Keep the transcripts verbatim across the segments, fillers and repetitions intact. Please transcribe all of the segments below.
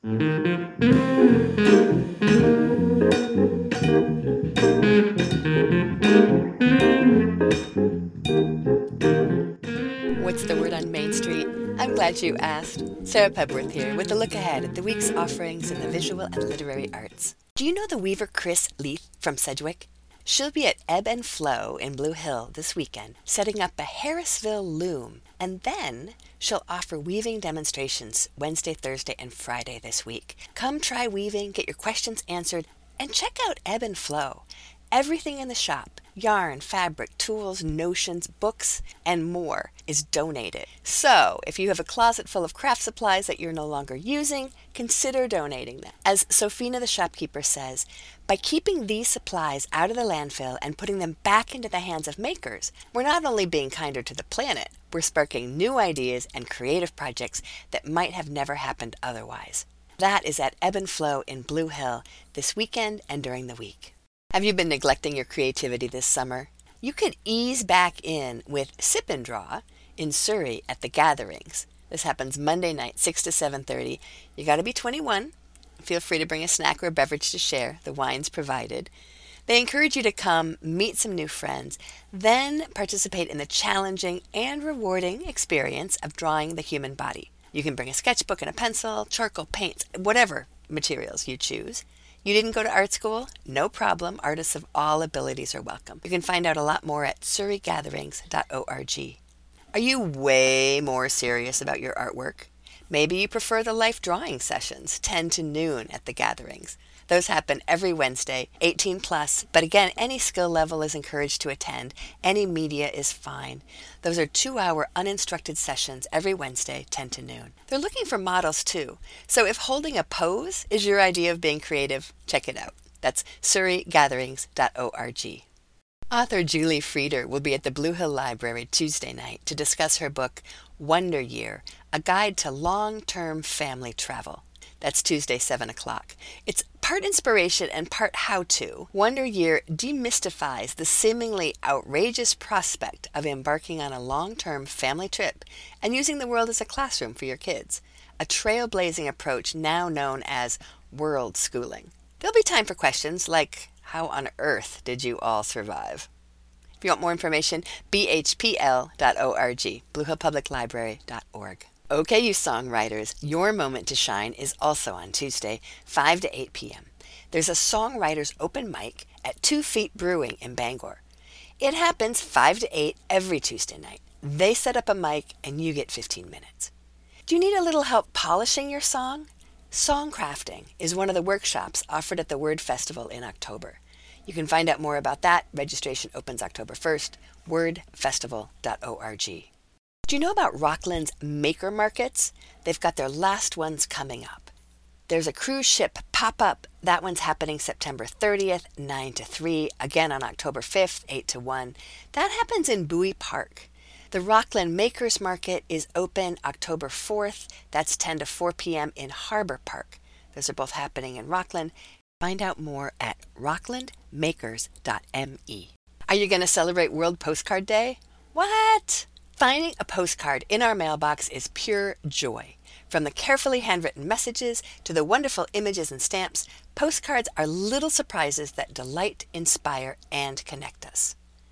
What's the word on Main Street? I'm glad you asked. Sarah Pebworth here with a look ahead at the week's offerings in the visual and literary arts. Do you know the weaver Chris Leith from Sedgwick? She'll be at Ebb and Flow in Blue Hill this weekend, setting up a Harrisville loom, and then she'll offer weaving demonstrations Wednesday, Thursday, and Friday this week. Come try weaving, get your questions answered, and check out Ebb and Flow. Everything in the shop, yarn, fabric, tools, notions, books, and more is donated. So, if you have a closet full of craft supplies that you're no longer using, consider donating them. As Sophina the shopkeeper says, by keeping these supplies out of the landfill and putting them back into the hands of makers, we're not only being kinder to the planet, we're sparking new ideas and creative projects that might have never happened otherwise. That is at Ebb and Flow in Blue Hill this weekend and during the week. Have you been neglecting your creativity this summer? You could ease back in with Sip and Draw in Surrey at the Gatherings. This happens Monday night, six to seven thirty. You got to be twenty-one. Feel free to bring a snack or a beverage to share. The wine's provided. They encourage you to come, meet some new friends, then participate in the challenging and rewarding experience of drawing the human body. You can bring a sketchbook and a pencil, charcoal, paints, whatever materials you choose. You didn't go to art school? No problem. Artists of all abilities are welcome. You can find out a lot more at surrey gatherings dot org. Are you way more serious about your artwork? Maybe you prefer the life drawing sessions, ten to noon at the Gatherings. Those happen every Wednesday, eighteen plus, but again, any skill level is encouraged to attend. Any media is fine. Those are two-hour uninstructed sessions every Wednesday, ten to noon. They're looking for models too, so if holding a pose is your idea of being creative, check it out. That's surrey gatherings dot org. Author Julie Frieder will be at the Blue Hill Library Tuesday night to discuss her book, Wonder Year, A Guide to Long-Term Family Travel. That's Tuesday, seven o'clock. It's part inspiration and part how-to. Wonder Year demystifies the seemingly outrageous prospect of embarking on a long-term family trip and using the world as a classroom for your kids, a trailblazing approach now known as world schooling. There'll be time for questions like, how on earth did you all survive? If you want more information, b h p l dot org, blue hill public library dot org. Okay, you songwriters, your moment to shine is also on Tuesday, five to eight p.m. There's a songwriters open mic at Two Feet Brewing in Bangor. It happens five to eight every Tuesday night. They set up a mic and you get fifteen minutes. Do you need a little help polishing your song? Songcrafting is one of the workshops offered at the Word Festival in October. You can find out more about that. Registration opens October first, word festival dot org. Do you know about Rockland's Maker Markets? They've got their last ones coming up. There's a cruise ship pop-up. That one's happening September thirtieth, nine to three. Again on October fifth, eight to one. That happens in Bowie Park. The Rockland Makers Market is open October fourth. That's ten to four p.m. in Harbor Park. Those are both happening in Rockland. Find out more at rockland makers dot m e. Are you going to celebrate World Postcard Day? What? Finding a postcard in our mailbox is pure joy. From the carefully handwritten messages to the wonderful images and stamps, postcards are little surprises that delight, inspire, and connect us.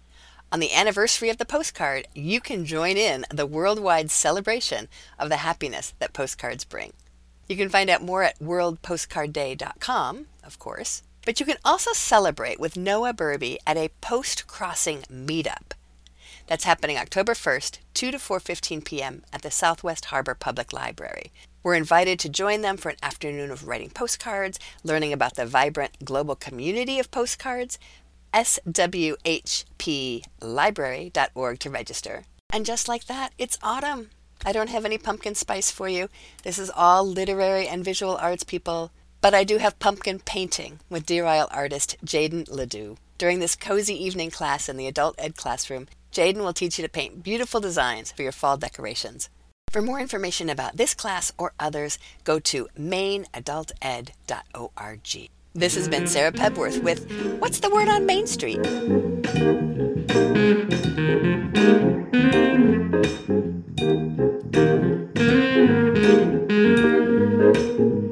On the anniversary of the postcard, you can join in the worldwide celebration of the happiness that postcards bring. You can find out more at world postcard day dot com, of course, but you can also celebrate with Noah Burby at a post-crossing meetup. That's happening October first, two to four fifteen p.m. at the Southwest Harbor Public Library. We're invited to join them for an afternoon of writing postcards, learning about the vibrant global community of postcards, s w h p library dot org to register. And just like that, it's autumn. I don't have any pumpkin spice for you. This is all literary and visual arts people, but I do have pumpkin painting with Deer Isle artist Jaden Ledoux. During this cozy evening class in the adult ed classroom, Jaden will teach you to paint beautiful designs for your fall decorations. For more information about this class or others, go to maine adult ed dot org. This has been Sarah Pebworth with What's the Word on Main Street? Thank you.